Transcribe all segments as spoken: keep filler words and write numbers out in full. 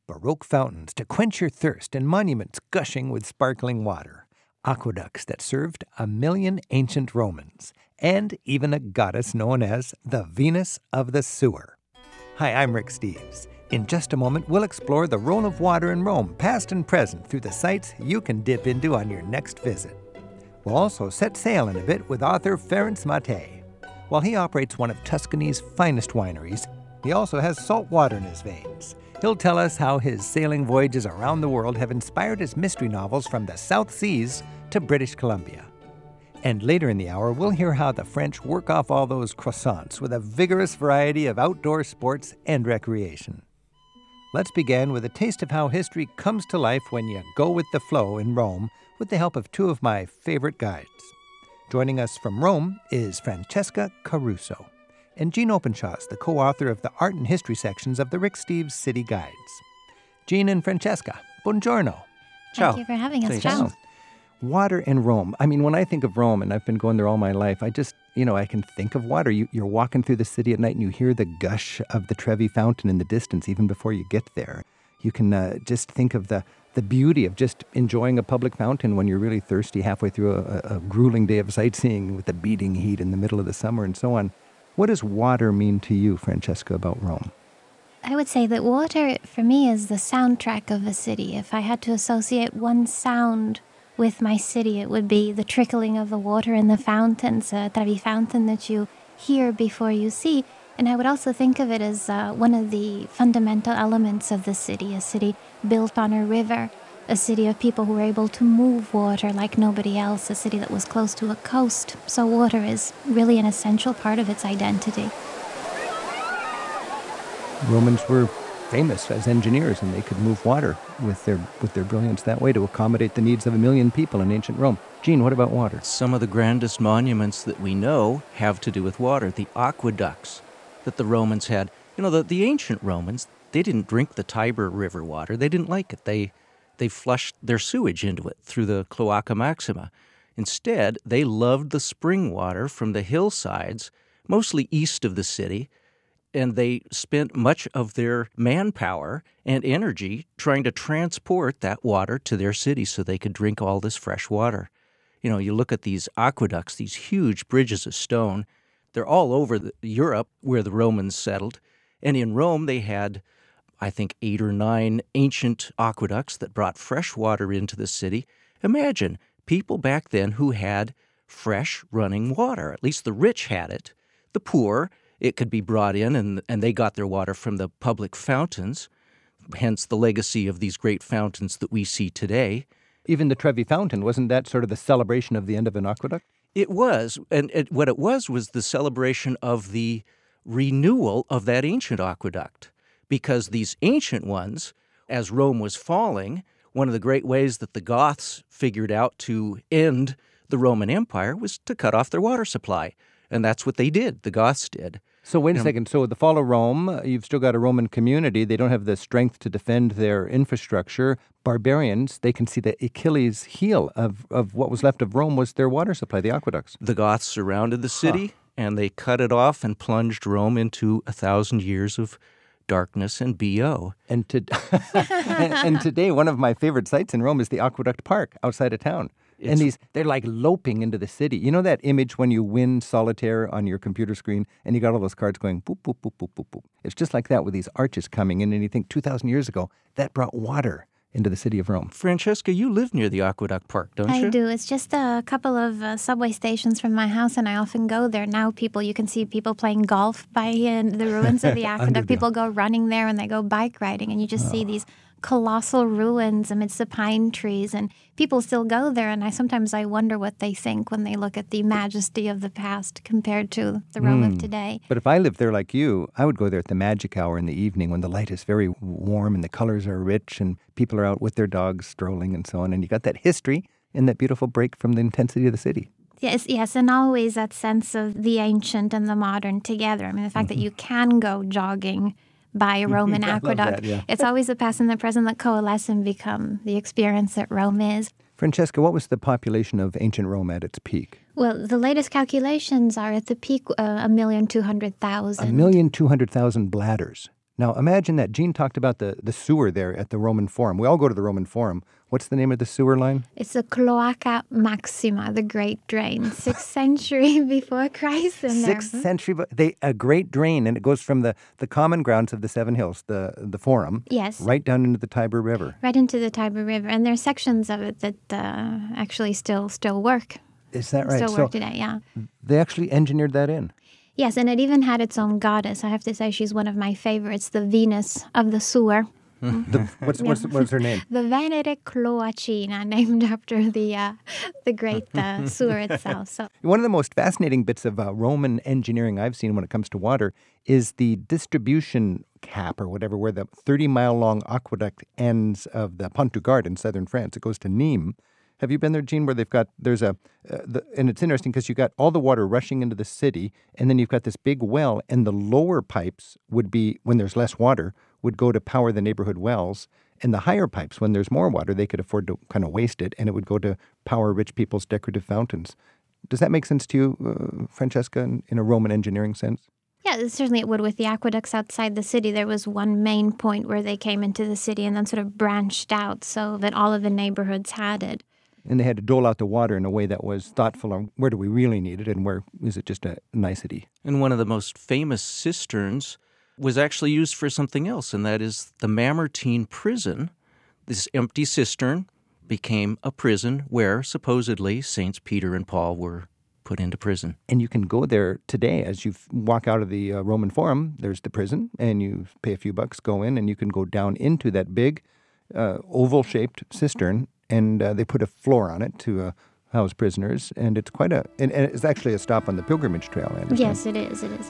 Baroque fountains to quench your thirst and monuments gushing with sparkling water. Aqueducts that served a million ancient Romans. And even a goddess known as the Venus of the Sewer. Hi, I'm Rick Steves. In just a moment, we'll explore the role of water in Rome, past and present, through the sites you can dip into on your next visit. We'll also set sail in a bit with author Ferenc Maté. While he operates one of Tuscany's finest wineries, he also has salt water in his veins. He'll tell us how his sailing voyages around the world have inspired his mystery novels from the South Seas to British Columbia. And later in the hour, we'll hear how the French work off all those croissants with a vigorous variety of outdoor sports and recreation. Let's begin with a taste of how history comes to life when you go with the flow in Rome with the help of two of my favorite guides. Joining us from Rome is Francesca Caruso. And Jean Openshaw is the co-author of the art and history sections of the Rick Steves City Guides. Jean and Francesca, buongiorno. Ciao. Thank you for having us. Ciao. Water in Rome. I mean, when I think of Rome, and I've been going there all my life, I just, you know, I can think of water. You, you're walking through the city at night and you hear the gush of the Trevi Fountain in the distance even before you get there. You can uh, just think of the, the beauty of just enjoying a public fountain when you're really thirsty halfway through a, a grueling day of sightseeing with the beating heat in the middle of the summer and so on. What does water mean to you, Francesca, about Rome? I would say that water, for me, is the soundtrack of a city. If I had to associate one sound with my city, it would be the trickling of the water in the fountains, a Trevi Fountain that you hear before you see. And I would also think of it as uh, one of the fundamental elements of the city, a city built on a river, a city of people who were able to move water like nobody else, a city that was close to a coast. So water is really an essential part of its identity. Romans were famous as engineers, and they could move water with their with their brilliance that way to accommodate the needs of a million people in ancient Rome. Jean, what about water? Some of the grandest monuments that we know have to do with water. The aqueducts that the Romans had. You know, the, the ancient Romans, they didn't drink the Tiber River water. They didn't like it. They they flushed their sewage into it through the Cloaca Maxima. Instead, they loved the spring water from the hillsides, mostly east of the city, and they spent much of their manpower and energy trying to transport that water to their city so they could drink all this fresh water. You know, you look at these aqueducts, these huge bridges of stone, they're all over the, Europe where the Romans settled, and in Rome they had, I think, eight or nine ancient aqueducts that brought fresh water into the city. Imagine people back then who had fresh running water. At least the rich had it. The poor, it could be brought in, and, and they got their water from the public fountains, hence the legacy of these great fountains that we see today. Even the Trevi Fountain, wasn't that sort of the celebration of the end of an aqueduct? It was, and it, what it was was the celebration of the renewal of that ancient aqueduct, because these ancient ones, as Rome was falling, one of the great ways that the Goths figured out to end the Roman Empire was to cut off their water supply. And that's what they did, the Goths did. So wait a You know, second. So the fall of Rome, you've still got a Roman community. They don't have the strength to defend their infrastructure. Barbarians, they can see the Achilles heel of, of what was left of Rome was their water supply, the aqueducts. The Goths surrounded the city, huh. and they cut it off and plunged Rome into a thousand years of darkness and B O. And, to, and, and today, one of my favorite sites in Rome is the Aqueduct Park outside of town. It's, and these, they're like loping into the city. You know that image when you win solitaire on your computer screen and you got all those cards going boop, boop, boop, boop, boop, boop. It's just like that with these arches coming in. And you think two thousand years ago, that brought water into the city of Rome. Francesca, you live near the Aqueduct Park, don't I you? I do. It's just a couple of uh, subway stations from my house, and I often go there. Now people, you can see people playing golf by uh, the ruins of the aqueduct. People go running there, and they go bike riding, and you just oh. see these colossal ruins amidst the pine trees, and people still go there, and I sometimes I wonder what they think when they look at the majesty of the past compared to the Rome mm. of today. But if I lived there like you, I would go there at the magic hour in the evening when the light is very warm and the colors are rich and people are out with their dogs strolling and so on, and you got that history and that beautiful break from the intensity of the city. Yes, yes, and always that sense of the ancient and the modern together. I mean, the fact mm-hmm. that you can go jogging by a Roman aqueduct. That, yeah. It's always the past and the present that coalesce and become the experience that Rome is. Francesca, what was the population of ancient Rome at its peak? Well, the latest calculations are at the peak uh, a million two hundred thousand. A million two hundred thousand bladders. Now, imagine that. Jean talked about the, the sewer there at the Roman Forum. We all go to the Roman Forum. What's the name of the sewer line? It's the Cloaca Maxima, the Great Drain, sixth century before Christ. In Sixth there. century, but they a great drain, and it goes from the, the common grounds of the Seven Hills, the the Forum, Yes. right down into the Tiber River. Right into the Tiber River. And there are sections of it that uh, actually still still work. Is that right? Still work today, yeah. They actually engineered that in. Yes, and it even had its own goddess. I have to say she's one of my favorites, the Venus of the sewer. The, what's, what's what's her name? The Venere Cloacina, named after the uh, the great uh, sewer itself. So One of the most fascinating bits of uh, Roman engineering I've seen when it comes to water is the distribution cap or whatever, where the thirty-mile-long aqueduct ends of the Pont du Gard in southern France. It goes to Nîmes. Have you been there, Jean, where they've got, there's a, uh, the, and it's interesting because you've got all the water rushing into the city, and then you've got this big well, and the lower pipes would be, when there's less water, would go to power the neighborhood wells, and the higher pipes, when there's more water, they could afford to kind of waste it, and it would go to power rich people's decorative fountains. Does that make sense to you, uh, Francesca, in, in a Roman engineering sense? yeah, certainly it would. With the aqueducts outside the city, there was one main point where they came into the city and then sort of branched out so that all of the neighborhoods had it. And they had to dole out the water in a way that was thoughtful on where do we really need it and where is it just a nicety. And one of the most famous cisterns was actually used for something else, and that is the Mamertine prison. This empty cistern became a prison where supposedly Saints Peter and Paul were put into prison. And you can go there today as you f- walk out of the uh, Roman Forum. There's the prison, and you pay a few bucks, go in, and you can go down into that big uh, oval-shaped cistern, and uh, they put a floor on it to uh, house prisoners. And it's quite a, and, and it's actually a stop on the pilgrimage trail, I understand. Yes, it is. It is.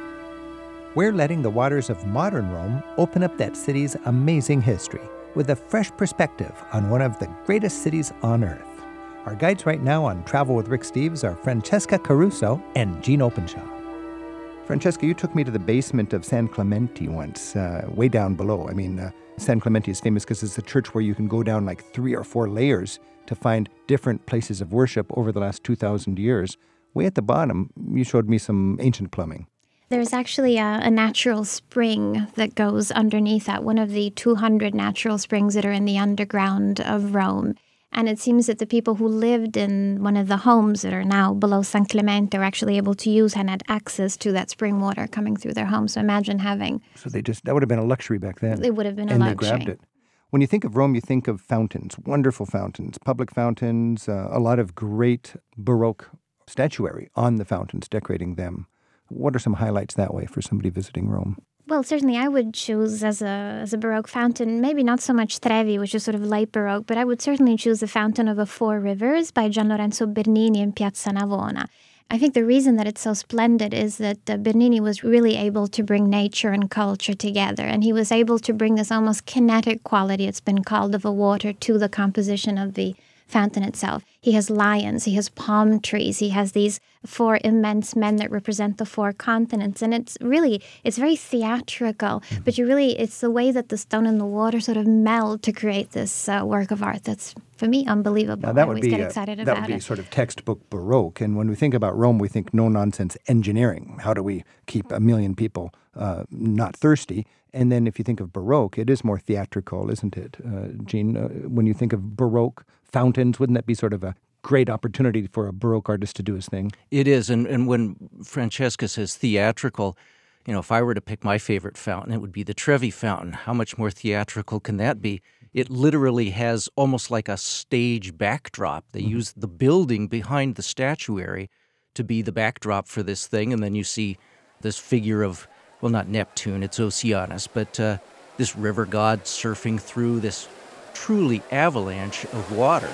We're letting the waters of modern Rome open up that city's amazing history with a fresh perspective on one of the greatest cities on earth. Our guides right now on Travel with Rick Steves are Francesca Caruso and Jean Openshaw. Francesca, you took me to the basement of San Clemente once, uh, way down below. I mean, uh, San Clemente is famous because it's a church where you can go down like three or four layers to find different places of worship over the last two thousand years. Way at the bottom, you showed me some ancient plumbing. There's actually a, a natural spring that goes underneath that, one of the two hundred natural springs that are in the underground of Rome. And it seems that the people who lived in one of the homes that are now below San Clemente are actually able to use and had access to that spring water coming through their home. So imagine having... So they just, that would have been a luxury back then. It would have been a and luxury. And they grabbed it. When you think of Rome, you think of fountains, wonderful fountains, public fountains, uh, a lot of great Baroque statuary on the fountains, decorating them. What are some highlights that way for somebody visiting Rome? Well, certainly I would choose as a as a Baroque fountain, maybe not so much Trevi, which is sort of late Baroque, but I would certainly choose the Fountain of the Four Rivers by Gian Lorenzo Bernini in Piazza Navona. I think the reason that it's so splendid is that uh, Bernini was really able to bring nature and culture together, and he was able to bring this almost kinetic quality, it's been called, of the water to the composition of the fountain itself. He has lions, he has palm trees, he has these four immense men that represent the four continents, and it's really, it's very theatrical, mm-hmm. but you really, it's the way that the stone and the water sort of meld to create this uh, work of art that's, for me, unbelievable. Now, that I would always be get a, excited that about would be it. sort of textbook Baroque, and when we think about Rome, we think no-nonsense engineering. How do we keep a million people uh, not thirsty? And then if you think of Baroque, it is more theatrical, isn't it, uh, Jean? Uh, when you think of Baroque fountains, wouldn't that be sort of a great opportunity for a Baroque artist to do his thing? It is, and, and when Francesca says theatrical, you know, if I were to pick my favorite fountain, it would be the Trevi Fountain. How much more theatrical can that be? It literally has almost like a stage backdrop. They mm-hmm. use the building behind the statuary to be the backdrop for this thing, and then you see this figure of, well, not Neptune, it's Oceanus, but uh, this river god surfing through this truly avalanche of water.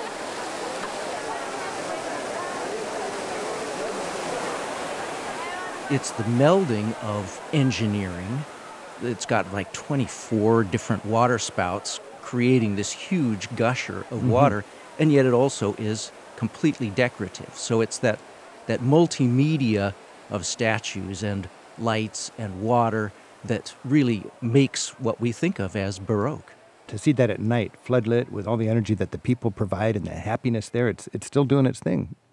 It's the melding of engineering. It's got like twenty-four different water spouts creating this huge gusher of mm-hmm. water, and yet it also is completely decorative. So it's that, that multimedia of statues and lights and water that really makes what we think of as Baroque. To see that at night, floodlit, with all the energy that the people provide and the happiness there, it's it's still doing its thing.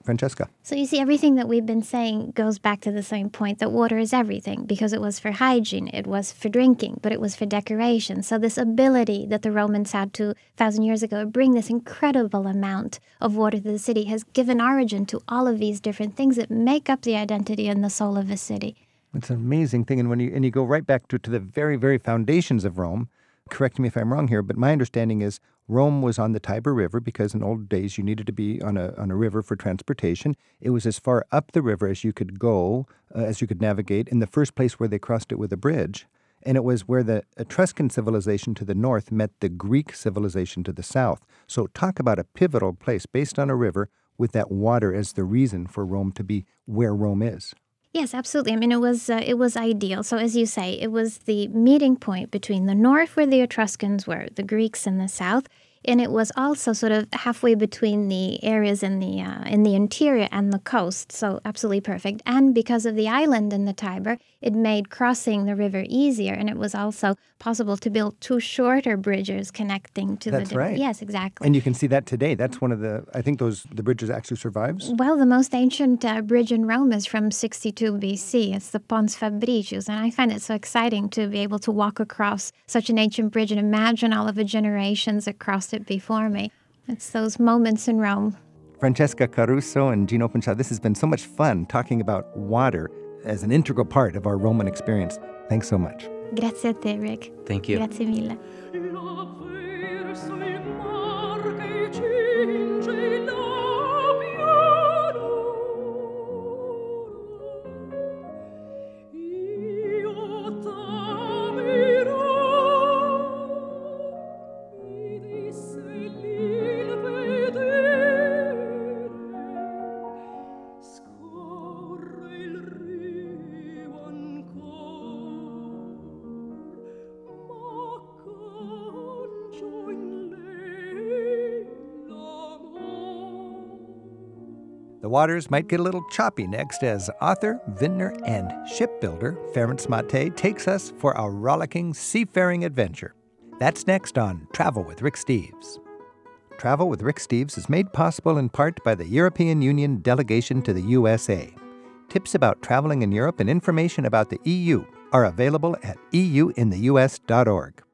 Francesca. So you see, everything that we've been saying goes back to the same point, that water is everything, because it was for hygiene, it was for drinking, but it was for decoration. So this ability that the Romans had two thousand years ago to bring this incredible amount of water to the city has given origin to all of these different things that make up the identity and the soul of a city. It's an amazing thing. And when you and you go right back to, to the very, very foundations of Rome, correct me if I'm wrong here, but my understanding is Rome was on the Tiber River because in old days you needed to be on a on a river for transportation. It was as far up the river as you could go, uh, as you could navigate. In the first place where they crossed it with a bridge. And it was where the Etruscan civilization to the north met the Greek civilization to the south. So talk about a pivotal place based on a river with that water as the reason for Rome to be where Rome is. Yes, absolutely. I mean, it was uh, it was ideal. So as you say, it was the meeting point between the north, where the Etruscans were, the Greeks in the south, and it was also sort of halfway between the areas in the uh, in the interior and the coast. So absolutely perfect. And because of the island in the Tiber, it made crossing the river easier, and it was also possible to build two shorter bridges connecting to That's the. right. Yes, exactly. And you can see that today. That's one of the. I think those the bridges actually survives. Well, the most ancient uh, bridge in Rome is from sixty-two B C. It's the Pons Fabricius, and I find it so exciting to be able to walk across such an ancient bridge and imagine all of the generations that crossed it before me. It's those moments in Rome. Francesca Caruso and Gino Pinchot, this has been so much fun talking about water as an integral part of our Roman experience. Thanks so much. Grazie a te, Rick. Thank you. Grazie mille. The waters might get a little choppy next as author, vintner, and shipbuilder Ferenc Mate takes us for a rollicking seafaring adventure. That's next on Travel with Rick Steves. Travel with Rick Steves is made possible in part by the European Union delegation to the U S A. Tips about traveling in Europe and information about the E U are available at e u in the u s dot org.